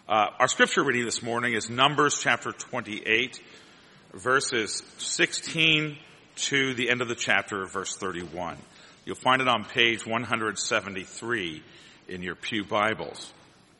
Our scripture reading this morning is Numbers chapter 28, verses 16 to the end of the chapter, verse 31. You'll find it on page 173 in your pew Bibles.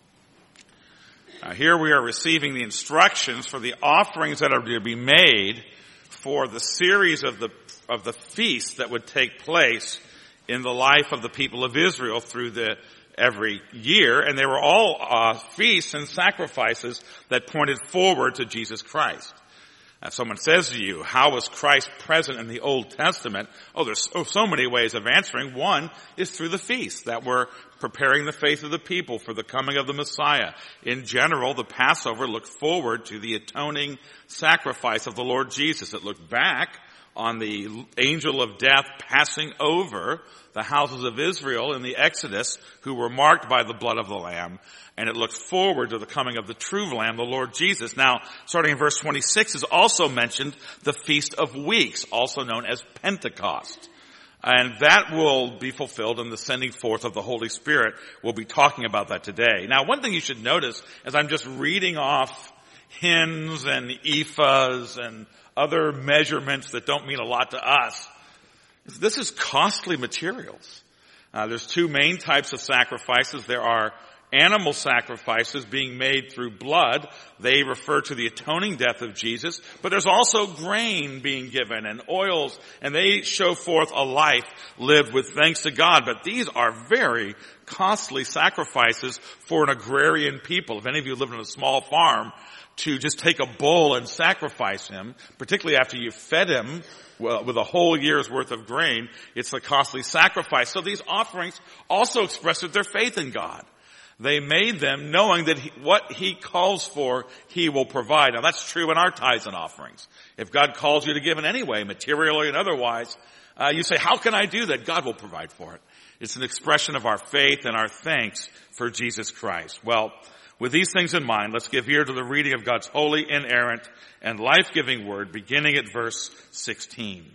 Here we are receiving the instructions for the offerings that are to be made for the series of the feasts that would take place in the life of the people of Israel through every year, and they were all feasts and sacrifices that pointed forward to Jesus Christ. If someone says to you, how was Christ present in the Old Testament? There's so many ways of answering. One is through the feasts that were preparing the faith of the people for the coming of the Messiah. In general, the Passover looked forward to the atoning sacrifice of the Lord Jesus. It looked back on the angel of death passing over the houses of Israel in the Exodus, who were marked by the blood of the Lamb. And it looked forward to the coming of the true Lamb, the Lord Jesus. Now, starting in verse 26 is also mentioned the Feast of Weeks, also known as Pentecost. And that will be fulfilled in the sending forth of the Holy Spirit. We'll be talking about that today. Now, one thing you should notice as I'm just reading off hymns and ephahs and other measurements that don't mean a lot to us, this is costly materials. There's two main types of sacrifices. There are animal sacrifices being made through blood. They refer to the atoning death of Jesus. But there's also grain being given and oils, and they show forth a life lived with thanks to God. But these are very costly sacrifices for an agrarian people. If any of you live in a small farm, to just take a bull and sacrifice him, particularly after you've fed him with a whole year's worth of grain, it's a costly sacrifice. So these offerings also expressed their faith in God. They made them knowing that what He calls for, He will provide. Now that's true in our tithes and offerings. If God calls you to give in any way, materially and otherwise, you say, how can I do that? God will provide for it. It's an expression of our faith and our thanks for Jesus Christ. Well, with these things in mind, let's give ear to the reading of God's holy, inerrant, and life-giving word, beginning at verse 16.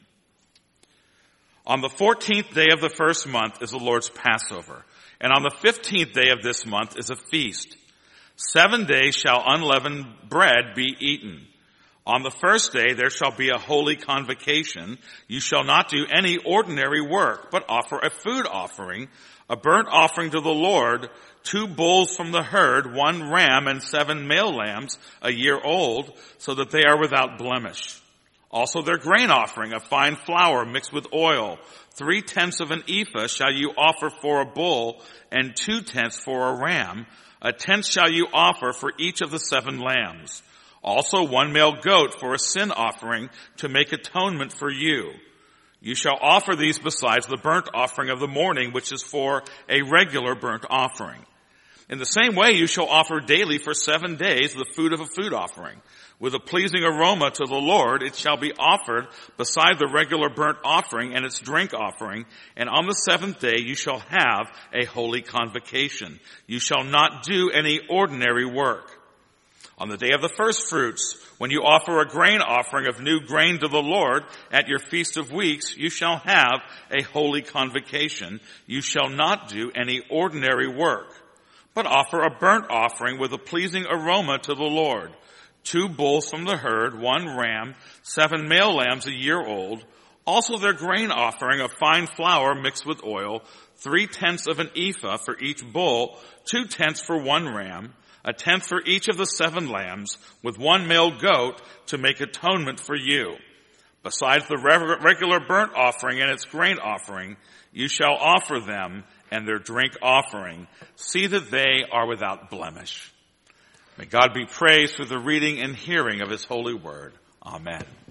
On the 14th day of the first month is the Lord's Passover, and on the 15th day of this month is a feast. 7 days shall unleavened bread be eaten. On the first day there shall be a holy convocation. You shall not do any ordinary work, but offer a food offering, a burnt offering to the Lord, 2 bulls from the herd, 1 ram and 7 male lambs a year old, so that they are without blemish. Also their grain offering, a fine flour mixed with oil, 3/10 of an ephah shall you offer for a bull, and 2/10 for a ram. 1/10 shall you offer for each of the 7 lambs. Also 1 male goat for a sin offering to make atonement for you. You shall offer these besides the burnt offering of the morning, which is for a regular burnt offering. In the same way you shall offer daily for 7 days the food of a food offering. With a pleasing aroma to the Lord, it shall be offered beside the regular burnt offering and its drink offering. And on the 7th day you shall have a holy convocation. You shall not do any ordinary work. On the day of the first fruits, when you offer a grain offering of new grain to the Lord at your Feast of Weeks, you shall have a holy convocation. You shall not do any ordinary work, but offer a burnt offering with a pleasing aroma to the Lord. 2 bulls from the herd, 1 ram, 7 male lambs a year old. Also their grain offering of fine flour mixed with oil, 3/10 of an ephah for each bull, 2/10 for 1 ram, 1/10 for each of the 7 lambs, with 1 male goat to make atonement for you. Besides the regular burnt offering and its grain offering, you shall offer them and their drink offering. See that they are without blemish. May God be praised for the reading and hearing of His holy word. Amen.